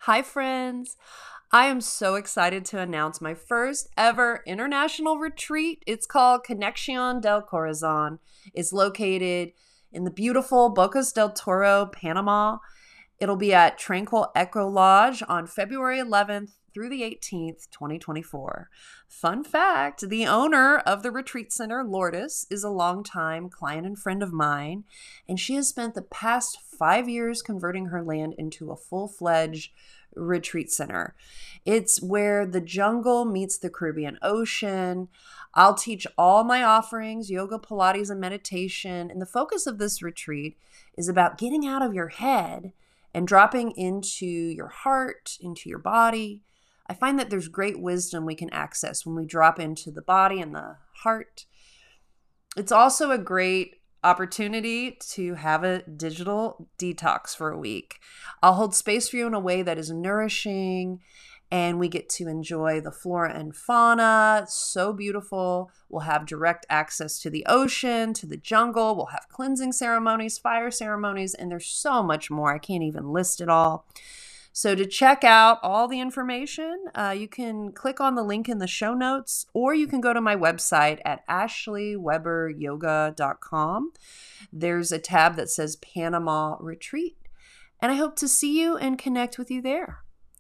Hi, friends. I am so excited to announce my first ever international retreat. It's called Conexión del Corazón. It's located in the beautiful Bocas del Toro, Panama. It'll be at Tranquil Echo Lodge on February 11th through the 18th, 2024. Fun fact, the owner of the retreat center, Lourdes, is a longtime client and friend of mine, and she has spent the past 5 years converting her land into a full-fledged retreat center. It's where the jungle meets the Caribbean Ocean. I'll teach all my offerings, yoga, Pilates, and meditation, and the focus of this retreat is about getting out of your head and dropping into your heart, into your body. I find that there's great wisdom we can access when we drop into the body and the heart. It's also a great opportunity to have a digital detox for a week. I'll hold space for you in a way that is nourishing, and we get to enjoy the flora and fauna. It's so beautiful. We'll have direct access to the ocean, to the jungle. We'll have cleansing ceremonies, fire ceremonies, and there's so much more. I can't even list it all. So to check out all the information, you can click on the link in the show notes, or you can go to my website at ashleyweberyoga.com. There's a tab that says Panama Retreat, and I hope to see you and connect with you there.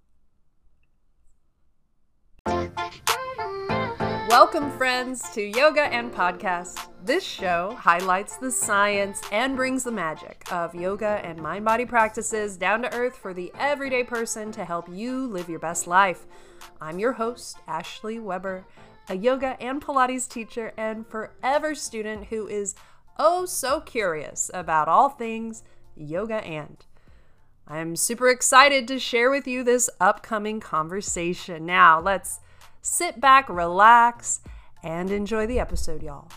Welcome, friends, to Yoga and Podcast. This show highlights the science and brings the magic of yoga and mind-body practices down to earth for the everyday person to help you live your best life. I'm your host, Ashley Weber, a yoga and Pilates teacher and forever student who is oh so curious about all things yoga and. I'm super excited to share with you this upcoming conversation. Now, let's sit back, relax, and enjoy the episode, y'all.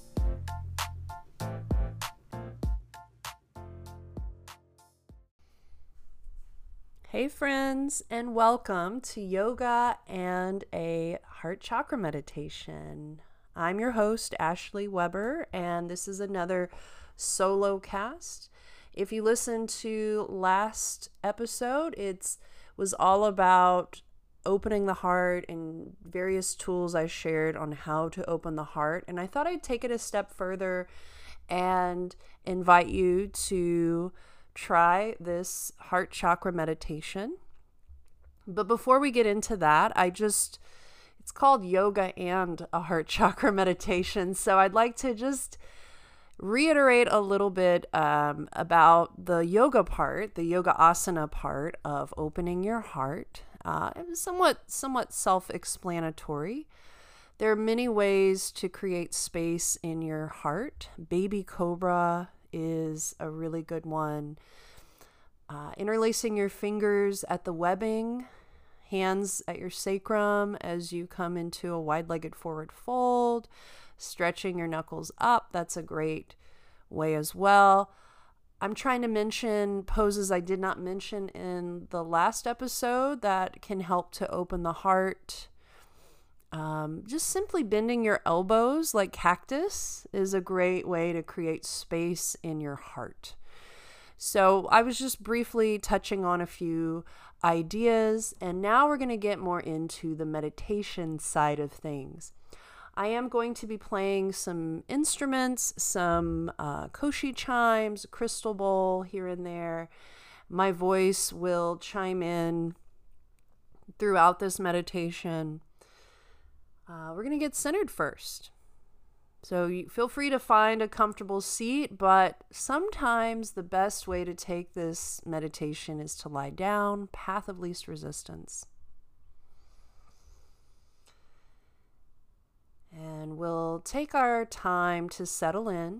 Hey, friends, and welcome to Yoga and a Heart Chakra Meditation. I'm your host, Ashley Weber, and this is another solo cast. If you listened to last episode, it was all about opening the heart and various tools I shared on how to open the heart. And I thought I'd take it a step further and invite you to try this heart chakra meditation. But before we get into that, it's called Yoga and a Heart Chakra Meditation. So I'd like to just reiterate a little bit about the yoga part, the yoga asana part of opening your heart. It was somewhat self-explanatory. There are many ways to create space in your heart. Baby cobra is a really good one. Interlacing your fingers at the webbing, hands at your sacrum as you come into a wide-legged forward fold, stretching your knuckles up. That's a great way as well. I'm trying to mention poses I did not mention in the last episode that can help to open the heart. Just simply bending your elbows like cactus is a great way to create space in your heart. So I was just briefly touching on a few ideas, and now we're going to get more into the meditation side of things. I am going to be playing some instruments, some koshi chimes, a crystal bowl here and there. My voice will chime in throughout this meditation. We're going to get centered first. So you feel free to find a comfortable seat, but sometimes the best way to take this meditation is to lie down, path of least resistance. And we'll take our time to settle in.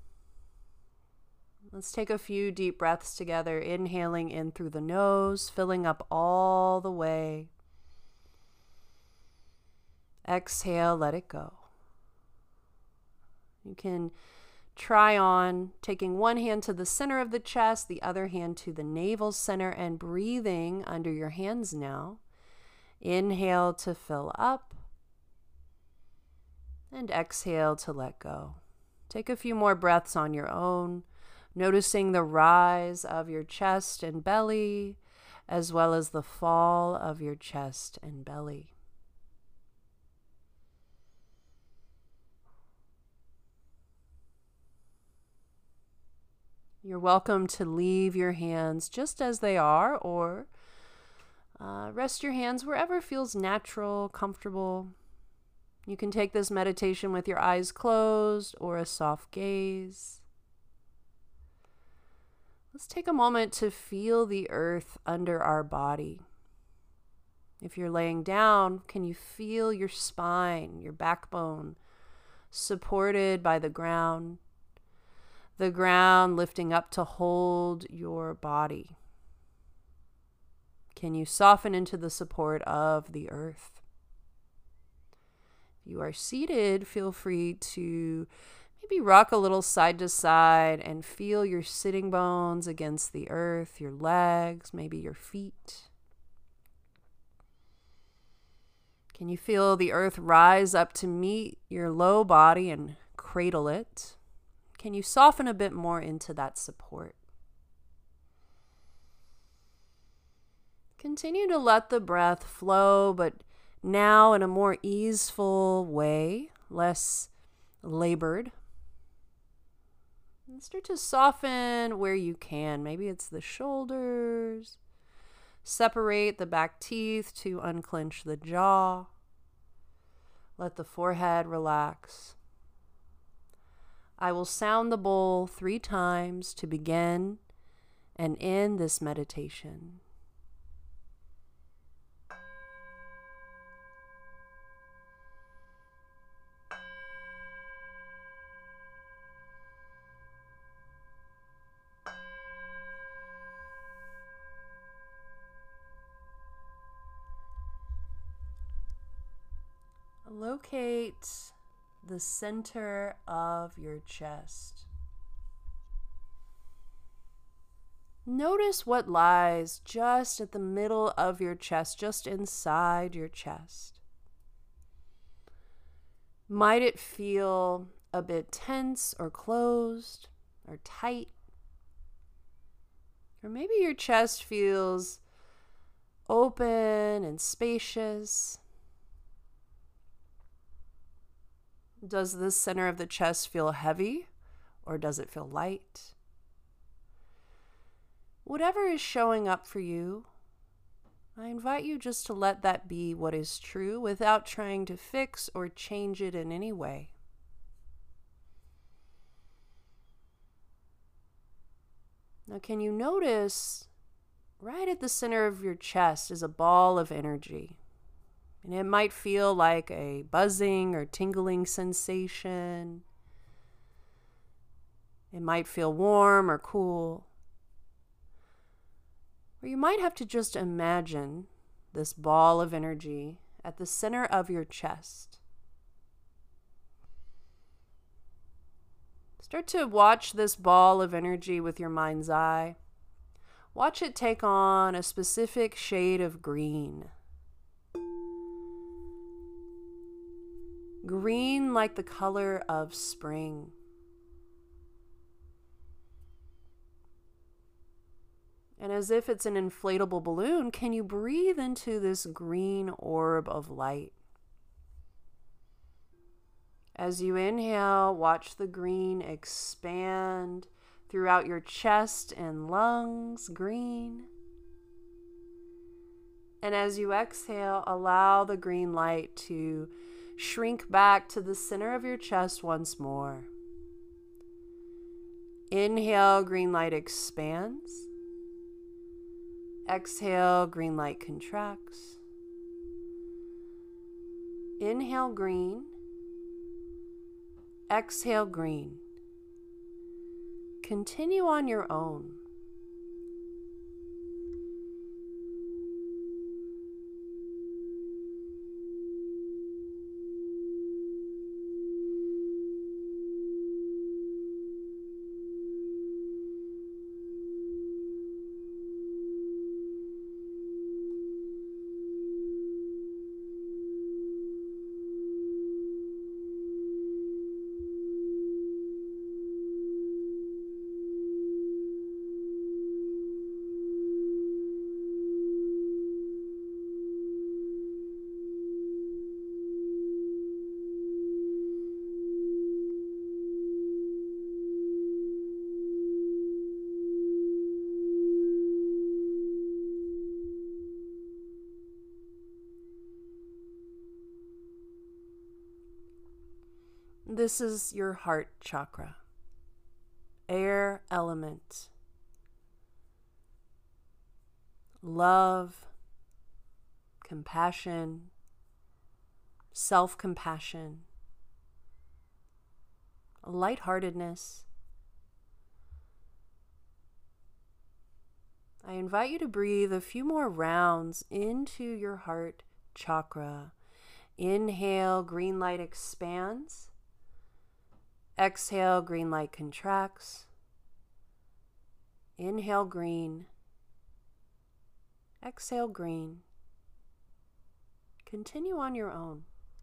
Let's take a few deep breaths together, inhaling in through the nose, filling up all the way. Exhale, let it go. You can try on taking one hand to the center of the chest, the other hand to the navel center, and breathing under your hands now. Inhale to fill up. And exhale to let go. Take a few more breaths on your own, noticing the rise of your chest and belly as well as the fall of your chest and belly. You're welcome to leave your hands just as they are, or rest your hands wherever feels natural, comfortable. You can take this meditation with your eyes closed or a soft gaze. Let's take a moment to feel the earth under our body. If you're laying down, can you feel your spine, your backbone, supported by the ground lifting up to hold your body? Can you soften into the support of the earth? If you are seated, feel free to maybe rock a little side to side and feel your sitting bones against the earth, your legs, maybe your feet. Can you feel the earth rise up to meet your low body and cradle it? Can you soften a bit more into that support? Continue to let the breath flow, but now in a more easeful way, less labored. And start to soften where you can. Maybe it's the shoulders. Separate the back teeth to unclench the jaw. Let the forehead relax. I will sound the bowl 3 times to begin and end this meditation. Locate the center of your chest. Notice what lies just at the middle of your chest, just inside your chest. Might it feel a bit tense or closed or tight? Or maybe your chest feels open and spacious. Does this center of the chest feel heavy, or does it feel light? Whatever is showing up for you, I invite you just to let that be what is true without trying to fix or change it in any way. Now, can you notice right at the center of your chest is a ball of energy? And it might feel like a buzzing or tingling sensation. It might feel warm or cool. Or you might have to just imagine this ball of energy at the center of your chest. Start to watch this ball of energy with your mind's eye. Watch it take on a specific shade of green. Green like the color of spring. And as if it's an inflatable balloon, can you breathe into this green orb of light? As you inhale, watch the green expand throughout your chest and lungs, green. And as you exhale, allow the green light to shrink back to the center of your chest once more. Inhale, green light expands. Exhale, green light contracts. Inhale, green. Exhale, green. Continue on your own. This is your heart chakra, air element. Love, compassion, self-compassion, lightheartedness. I invite you to breathe a few more rounds into your heart chakra. Inhale, green light expands. Exhale, green light contracts. Inhale, green. Exhale, green. Continue on your own.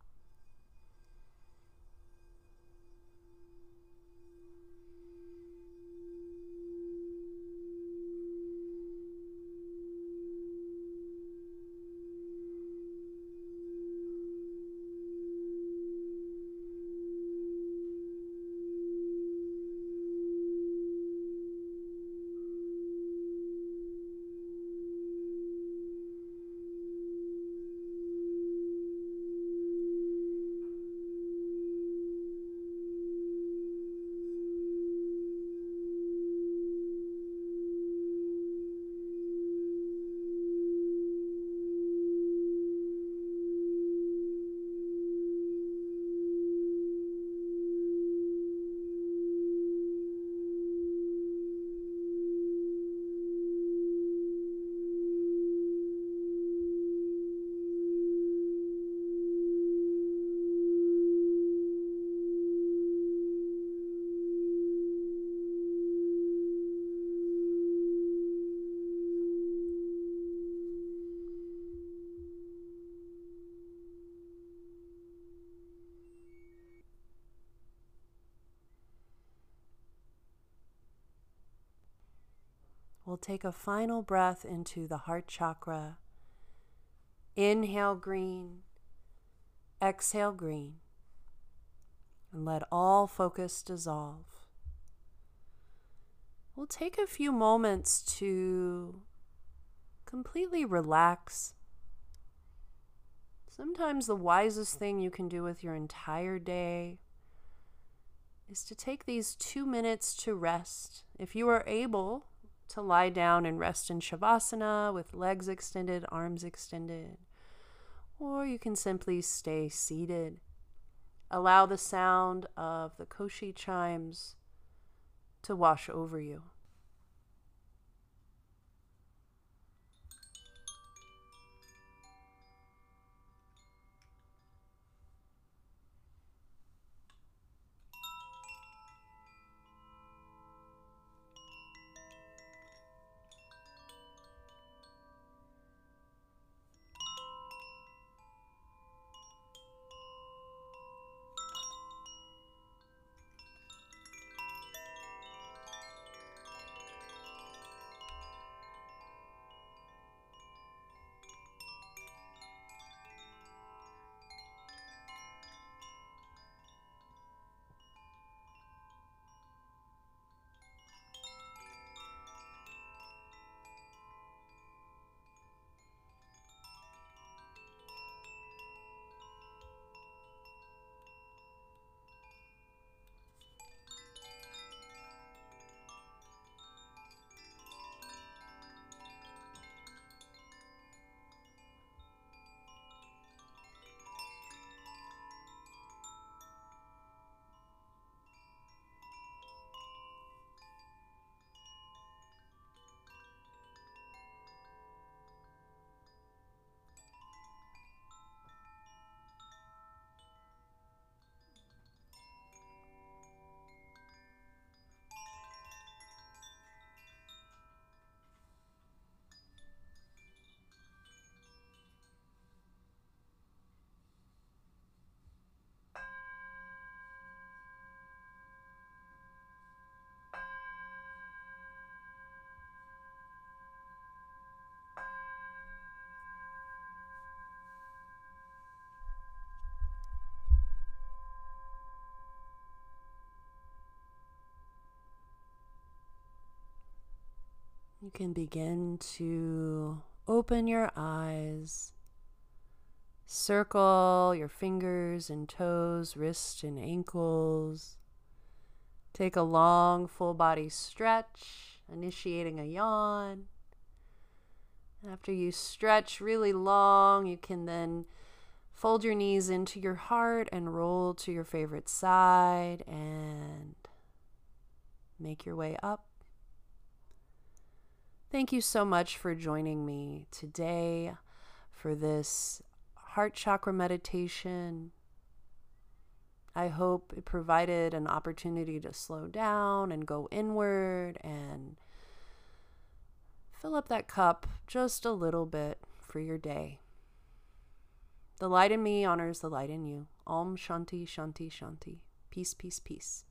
We'll take a final breath into the heart chakra. Inhale, green. Exhale, green. And let all focus dissolve. We'll take a few moments to completely relax. Sometimes the wisest thing you can do with your entire day is to take these 2 minutes to rest. If you are able to lie down and rest in Shavasana with legs extended, arms extended, or you can simply stay seated. Allow the sound of the Koshi chimes to wash over you. You can begin to open your eyes Circle your fingers and toes, wrists and ankles. Take a long full body stretch, initiating a yawn. After you stretch really long, you can then fold your knees into your heart and roll to your favorite side and make your way up. Thank you so much for joining me today for this heart chakra meditation. I hope it provided an opportunity to slow down and go inward and fill up that cup just a little bit for your day. The light in me honors the light in you. Om Shanti Shanti Shanti. Peace, peace, peace.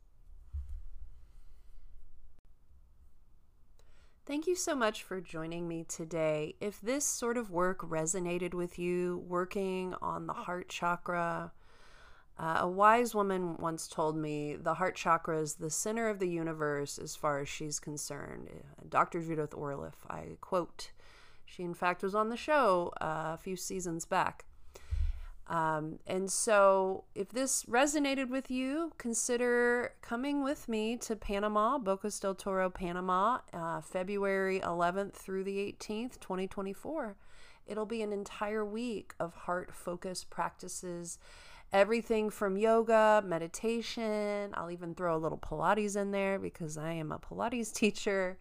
Thank you so much for joining me today. If this sort of work resonated with you, working on the heart chakra, a wise woman once told me the heart chakra is the center of the universe as far as she's concerned. Dr. Judith Orliff, I quote. She, in fact, was on the show a few seasons back. And so if this resonated with you, consider coming with me to Panama, Bocas del Toro, Panama, February 11th through the 18th, 2024. It'll be an entire week of heart-focused practices, everything from yoga, meditation. I'll even throw a little Pilates in there because I am a Pilates teacher.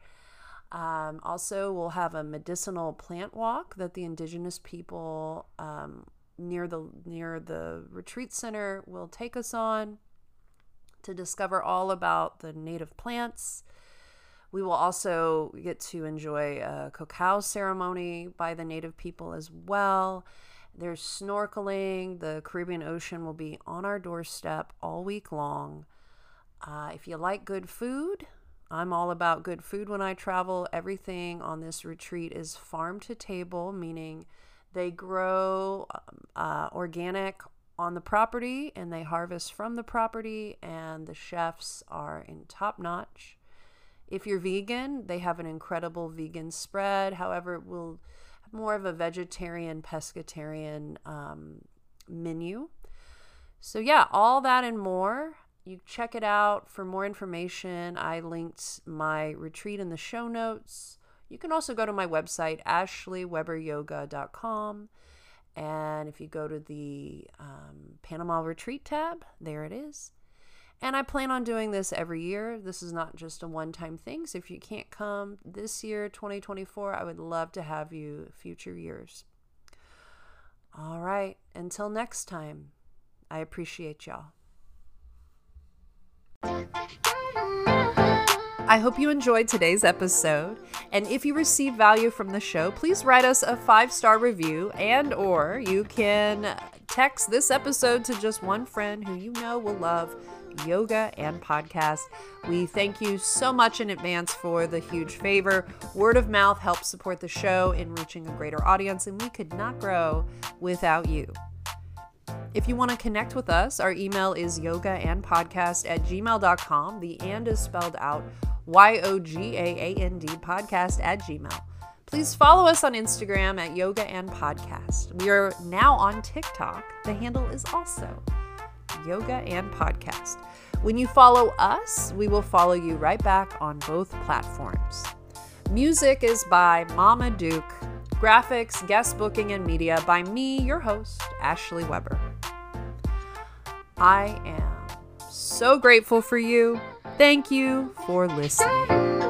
Also, we'll have a medicinal plant walk that the indigenous people near the retreat center will take us on to discover all about the native plants. We will also get to enjoy a cacao ceremony by the native people as well. There's snorkeling. The Caribbean Ocean will be on our doorstep all week long. If you like good food, I'm all about good food when I travel. Everything on this retreat is farm to table, meaning they grow organic on the property and they harvest from the property, and the chefs are in top notch. If you're vegan, they have an incredible vegan spread. However, it will have more of a vegetarian, pescatarian menu. So yeah, all that and more. You check it out. For more information, I linked my retreat in the show notes. You can also go to my website, ashleyweberyoga.com. And if you go to the Panama Retreat tab, there it is. And I plan on doing this every year. This is not just a one-time thing. So if you can't come this year, 2024, I would love to have you future years. All right. Until next time, I appreciate y'all. I hope you enjoyed today's episode, and if you receive value from the show, please write us a 5-star review, or you can text this episode to just one friend who you know will love yoga and podcast. We thank you so much in advance for the huge favor. Word of mouth helps support the show in reaching a greater audience, and we could not grow without you. If you want to connect with us, our email is yogaandpodcast@gmail.com. The and is spelled out YOGAAND podcast@gmail. Please follow us on Instagram at Yoga and Podcast. We are now on TikTok. The handle is also Yoga and Podcast. When you follow us, we will follow you right back on both platforms. Music is by Mama Duke. Graphics, guest booking, and media by me, your host, Ashley Weber. I am so grateful for you. Thank you for listening.